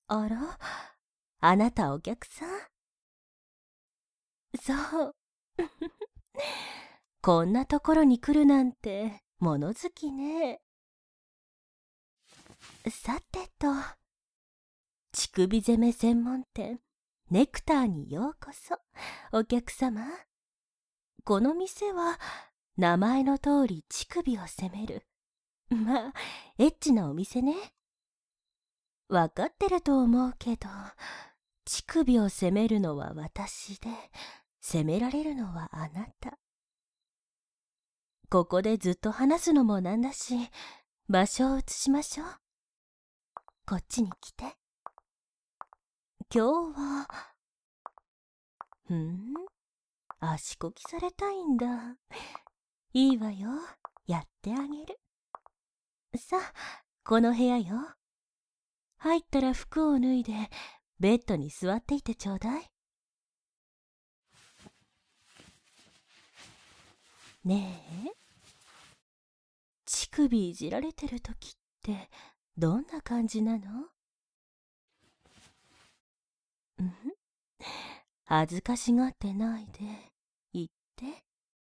あら、あなたお客さん？そう。こんなところに来るなんて物好きね。さてと、乳首攻め専門店ネクターにようこそ、お客様。この店は名前の通り乳首を攻める、まあエッチなお店ね。わかってると思うけど、乳首を責めるのは私で、責められるのはあなた。ここでずっと話すのもなんだし、場所を移しましょう。こっちに来て。今日は、足こきされたいんだ。いいわよ、やってあげる。さあ、この部屋よ。入ったら服を脱いで、ベッドに座っていてちょうだい。ねえ、乳首いじられてる時ってどんな感じなの？恥ずかしがってないで言って。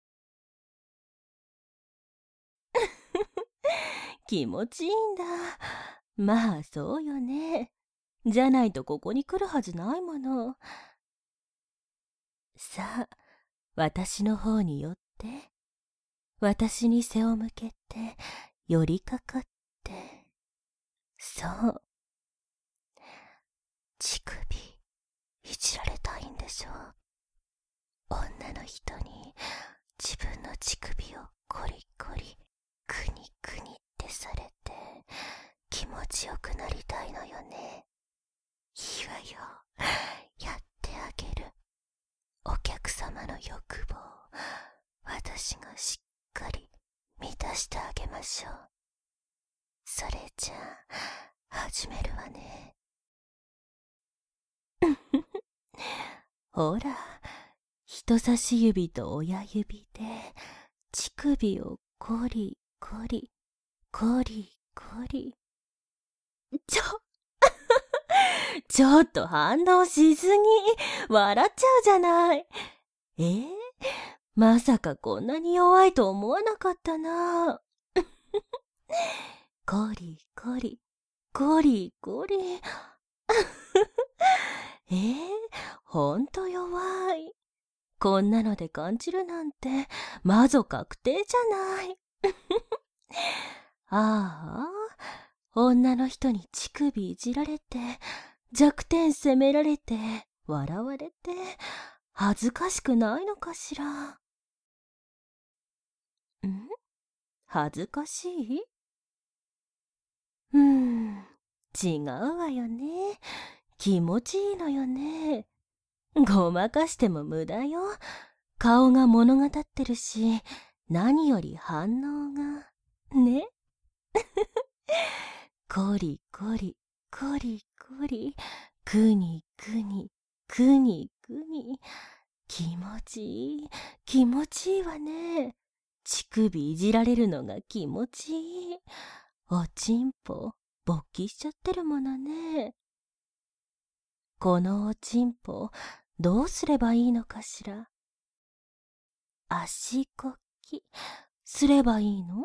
気持ちいいんだ。まあそうよね。じゃないとここに来るはずないもの。さあ、私の方に寄って。私に背を向けて寄りかかって。そう。乳首いじられたいんでしょ。女の人に自分の乳首をコリコリクニクニってされて気持ちよくなりたいのよね。いいわよ、やってあげる。お客様の欲望、私がしっかり満たしてあげましょう。それじゃあ始めるわね。ほら、人差し指と親指で乳首をコリコリコリコリ。ちょっと反応しすぎ。笑っちゃうじゃない。まさかこんなに弱いと思わなかったな。コリコリコリコリ。ほんと弱い。こんなので感じるなんて魔女確定じゃない。ああ、女の人に乳首いじられて、弱点責められて、笑われて、恥ずかしくないのかしら。恥ずかしい？違うわよね。気持ちいいのよね。ごまかしても無駄よ。顔が物語ってるし、何より反応が。ね。コリコリ、コリコリ、くにくに、くにくに。気持ちいい、気持ちいいわね。乳首いじられるのが気持ちいい。おちんぽ、勃起しちゃってるものね。このおちんぽ、どうすればいいのかしら。足こき、すればいいの？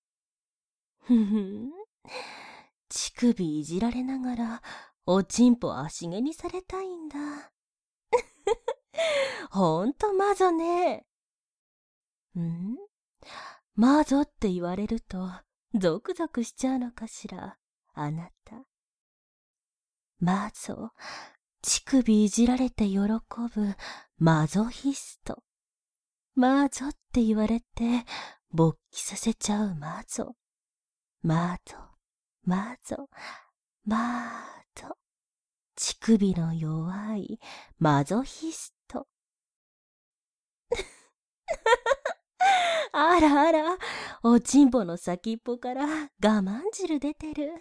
乳首いじられながら、おちんぽ足毛にされたいんだ。ほんと魔女ね。魔女って言われると、ゾクゾクしちゃうのかしら、あなた。魔女、乳首いじられて喜ぶマゾヒスト。魔女って言われて、勃起させちゃう魔女。魔女、魔女、魔女。乳首の弱いマゾヒスト。あらあら、おちんぽの先っぽから我慢汁出てる。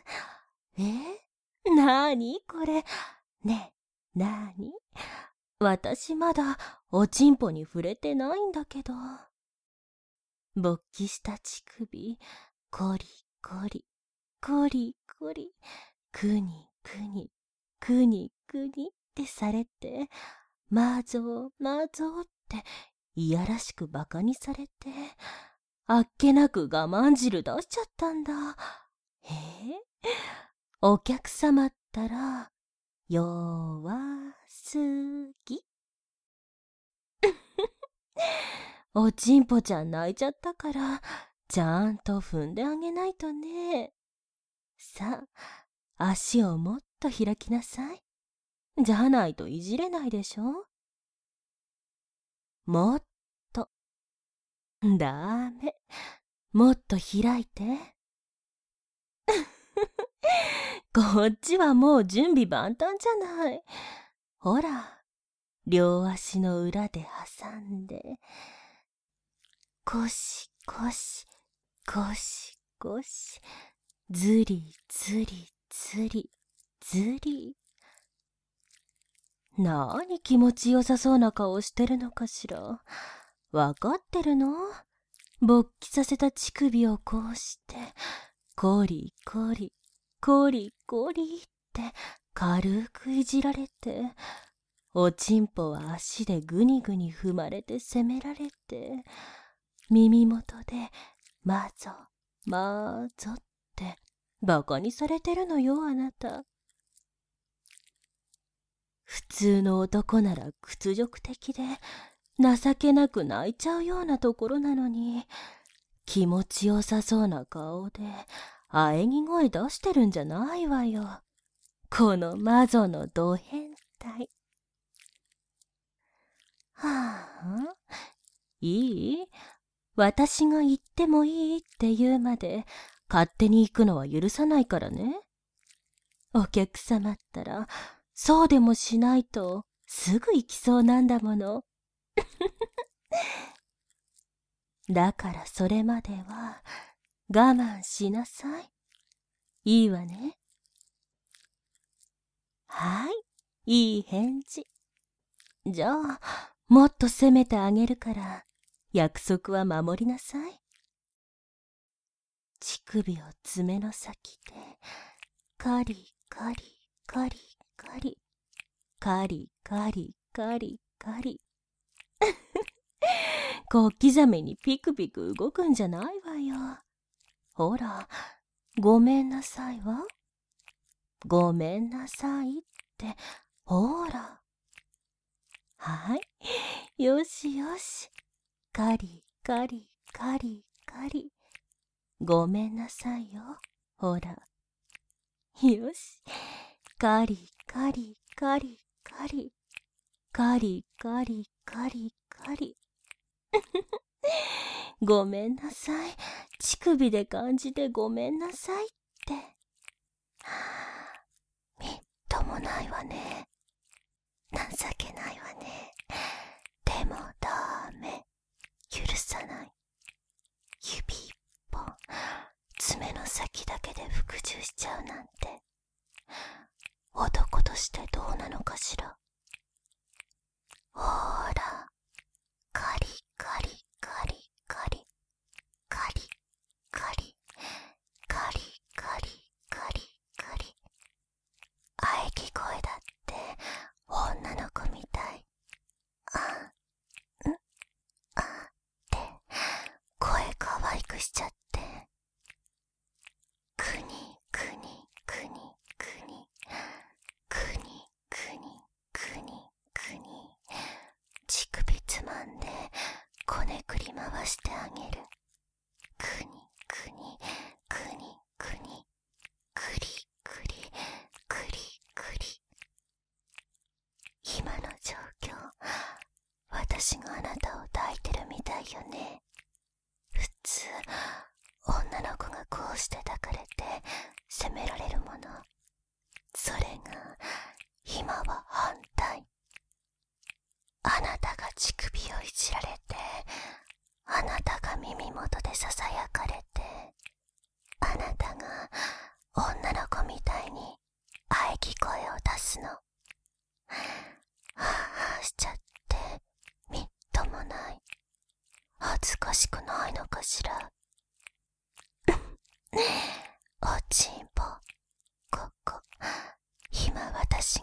なーにこれ。ねえ、なーに？私まだおちんぽに触れてないんだけど。勃起した乳首、コリコリ、コリコリ、くにくに、 くにくにってされて、まぞまぞっていやらしくバカにされて、あっけなく我慢汁出しちゃったんだ。へえ、お客様ったら弱すぎ。おちんぽちゃん泣いちゃったから、ちゃんと踏んであげないとね。さあ、足をもっと開きなさい。じゃないといじれないでしょ。もっと。ダメ。もっと開いて。こっちはもう準備万端じゃない。ほら、両足の裏で挟んで、コシコシ、コシコシ、ずりずりずりずり。なに気持ちよさそうな顔してるのかしら。わかってるの？勃起させた乳首をこうして、コリコリ、コリコリって軽くいじられて、おちんぽは足でぐにぐに踏まれて責められて、耳元でまぞまぞってバカにされてるのよ、あなた。普通の男なら屈辱的で情けなく泣いちゃうようなところなのに、気持ちよさそうな顔で喘ぎ声出してるんじゃないわよ。この魔女のド変態。はあ、いい？私が行ってもいいって言うまで勝手に行くのは許さないからね。お客様ったらそうでもしないとすぐ行きそうなんだもの。だからそれまでは我慢しなさい。いいわね。はい、いい返事。じゃあ、もっと責めてあげるから、約束は守りなさい。乳首を爪の先で、カリカリカリカリ、カリカリカリカリ。小刻みにピクピク動くんじゃないわよ。ほら、ごめんなさいわ。ごめんなさいって、ほら。はい、よしよし。カリカリカリカリ。ごめんなさいよ。ほら。よし。カリカリカリカリ。カリカリカリカリ。ごめんなさい。乳首で感じてごめんなさいって。みっともないわね。情けないわね。でもダメ。許さない。指一本、爪の先だけで服従しちゃうなんて、男としてどうなのかしら。ほら、カリカリカリカリ、カリカリカリカリカリカリ。喘ぎ声だって女の子みたい。あって声可愛くしちゃって、くにくにくにくにくにくにくにくに、乳首つまんでこねくり回してあげる。くにくにくにくに、くりくりくりくり。今の状況、私があなたを抱いてるみたいよね。普通、女の子がこうして抱かれて責められるもの。それが、今は反対。あなたが乳首をいじられて、あなたが耳元でささやかれて、あなたが女の子みたいに喘ぎ声を出すの。はぁはぁしちゃってみっともない。恥ずかしくないのかしら。おちんぽ、ここ、今私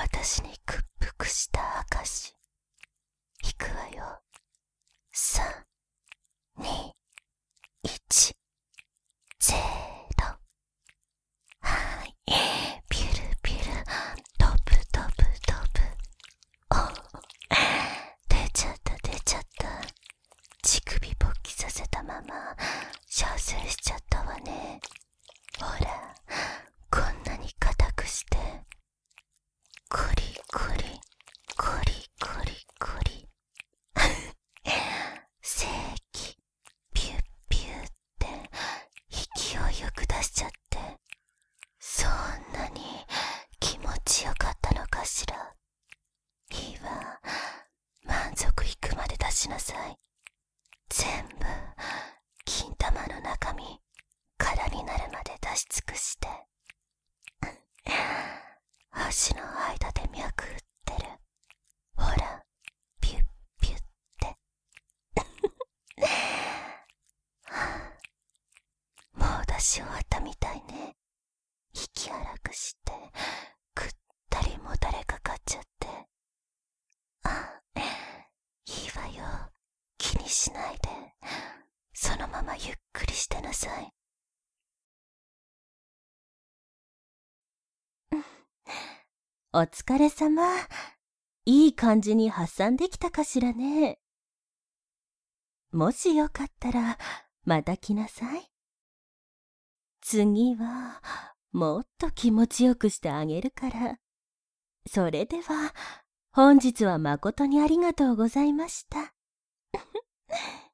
し尽くして、足の間で脈打ってる。ほら、ピュッピュッって。もう出し終わったみたいね。息荒くして、ぐったりもたれかかっちゃって。いいわよ。気にしないで。そのままゆっくりしてなさい。お疲れ様。いい感じに発散できたかしらね。もしよかったら、また来なさい。次は、もっと気持ちよくしてあげるから。それでは、本日は誠にありがとうございました。